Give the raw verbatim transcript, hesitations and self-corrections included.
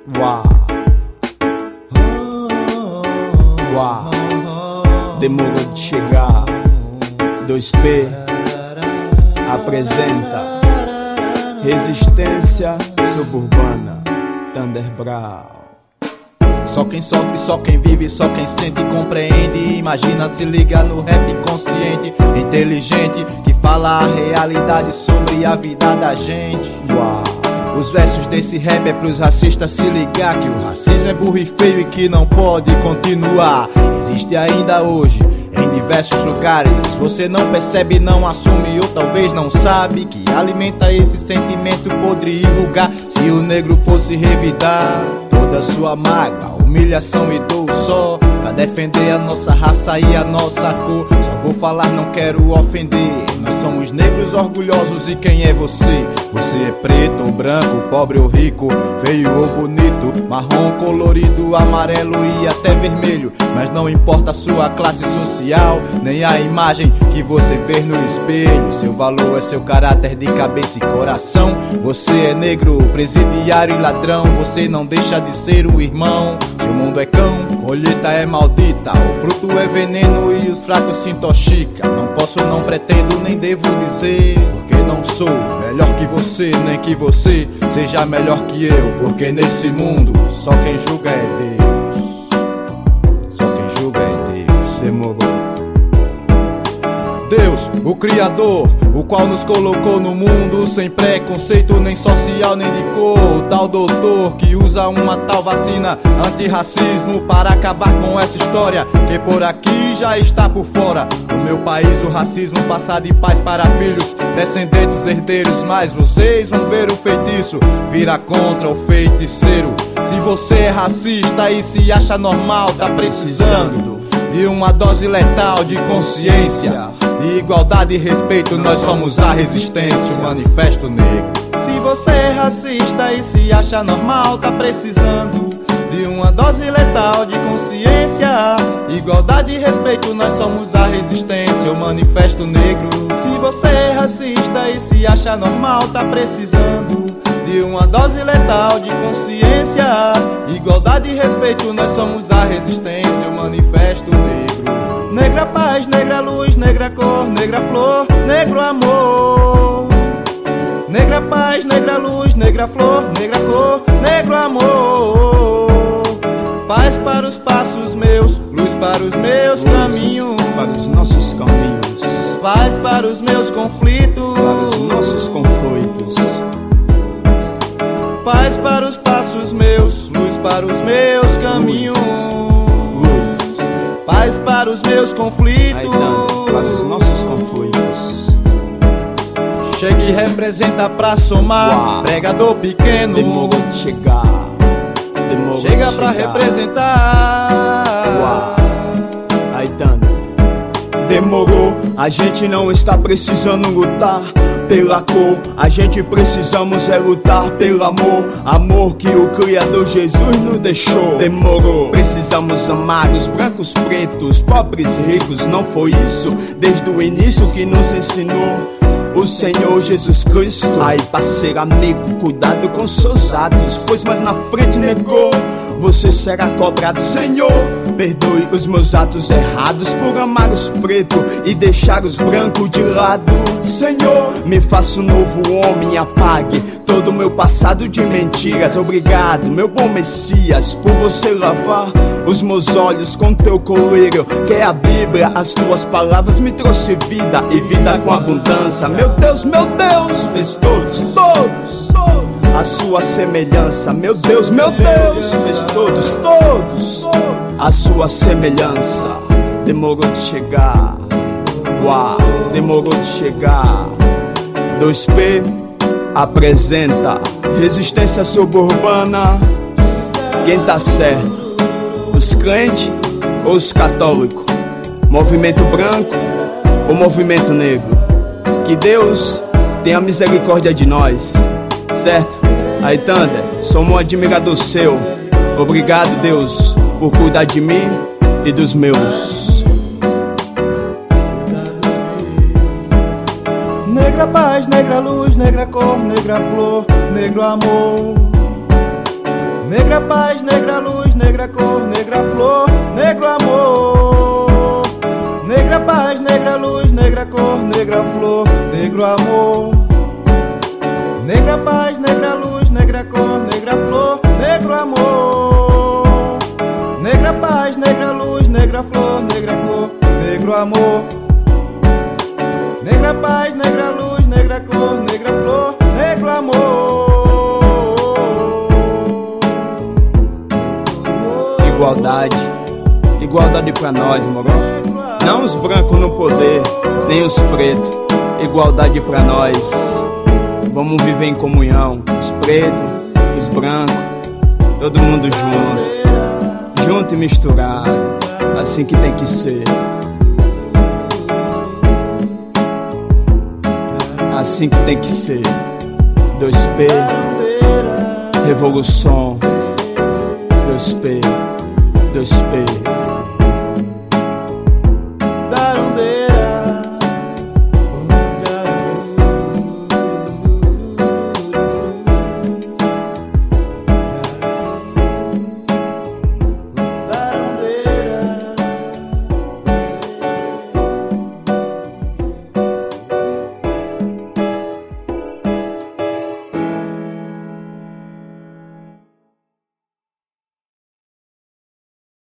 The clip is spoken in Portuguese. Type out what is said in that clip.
Uau, uau, demorou de chegar. dois P apresenta Resistência Suburbana, Thunderbrown. Só quem sofre, só quem vive, só quem sente e compreende. Imagina, se liga no rap inconsciente, inteligente, que fala a realidade sobre a vida da gente. Uau. Os versos desse rap é pros racistas se ligar que o racismo é burro e feio e que não pode continuar. Existe ainda hoje em diversos lugares. Você não percebe, não assume ou talvez não sabe que alimenta esse sentimento podre e vulgar. Se o negro fosse revidar toda sua mágoa, humilhação e dor só pra defender a nossa raça e a nossa cor. Só vou falar, não quero ofender. Nós somos negros orgulhosos e quem é você? Você é preto ou branco, pobre ou rico, feio ou bonito, marrom, colorido, amarelo e até vermelho. Mas não importa a sua classe social, nem a imagem que você vê no espelho. Seu valor é seu caráter de cabeça e coração. Você é negro, presidiário e ladrão. Você não deixa de ser um irmão. Seu mundo é cão, colheita é maldita, o fruto é veneno e os fracos se intoxicam. Não posso, não pretendo, nem devo dizer, porque não sou melhor que você, nem que você seja melhor que eu. Porque nesse mundo só quem julga é Deus. Só quem julga é Deus. Demorou. Deus, o Criador, o qual nos colocou no mundo sem preconceito nem social nem de cor. O tal doutor que usa uma tal vacina antirracismo para acabar com essa história que por aqui já está por fora. No meu país o racismo passa de pais para filhos, descendentes, herdeiros. Mas vocês vão ver o feitiço vira contra o feiticeiro. Se você é racista e se acha normal, tá precisando de uma dose letal de consciência, de igualdade e respeito. Nós somos a resistência, o manifesto negro. Se você é racista e se acha normal, tá precisando de uma dose letal de consciência, igualdade e respeito. Nós somos a resistência, o manifesto negro. Se você é racista e se acha normal, tá precisando de uma dose letal de consciência, igualdade e respeito. Nós somos a resistência, o manifesto negro. Negra paz, negra luz, negra cor, negra flor, negro amor. Negra paz, negra luz, negra flor, negra cor, negro amor. Paz para os passos meus, luz para os meus Luz caminhos, para os nossos caminhos, paz para os meus conflitos, para os nossos conflitos. paz para os passos meus, luz para os meus caminhos, Luz, paz para os meus conflitos. aí dando, para os nossos conflitos. Chega e representa pra somar. Uau. Pregador pequeno, Demorou de chegar. Demorou chega de pra chegar. representar. Uau. Aí dando. Demorou, a gente não está precisando lutar pela cor, a gente precisamos é lutar pelo amor. Amor que o Criador Jesus nos deixou. Demorou, precisamos amar os brancos, pretos, pobres, ricos. Não foi isso desde o início que nos ensinou o Senhor Jesus Cristo. Aí parceiro, amigo, cuidado com seus atos, pois mais na frente negou, você será cobrado. Senhor, perdoe os meus atos errados por amar os pretos e deixar os brancos de lado. Senhor, me faça um novo homem, apague todo o meu passado de mentiras. Obrigado, meu bom Messias, por você lavar os meus olhos com teu colírio, que é a Bíblia. As tuas palavras me trouxe vida e vida com abundância. Meu Deus, meu Deus, fez todos, todos, todos a sua semelhança. Meu Deus, meu Deus, fez todos, todos a sua semelhança. Demorou de chegar. Uau, demorou de chegar. dois P apresenta Resistência Suburbana. Quem tá certo? Os crentes ou os católicos? Movimento branco ou movimento negro? Que Deus tenha misericórdia de nós, certo? Aí Thunder, sou um admirador seu. Obrigado, Deus, por cuidar de mim e dos meus. Negra paz, negra luz, negra cor, negra flor, negro amor. Negra Negra paz, negra luz, negra cor, negra flor, negro amor. Negra paz, negra luz, negra cor, negra flor, negro amor. Negra paz, negra luz, negra cor, negra flor, negro amor. Negra paz, negra luz, negra flor, negra cor, negro amor. Negra paz, negra luz, negra cor, negra flor, negro amor. Igualdade, igualdade pra nós, moro. Não os brancos no poder, nem os pretos. Igualdade pra nós. Vamos viver em comunhão, os pretos, os brancos, todo mundo junto, junto e misturado, assim que tem que ser. Assim que tem que ser. dois P, revolução. dois P, dois P.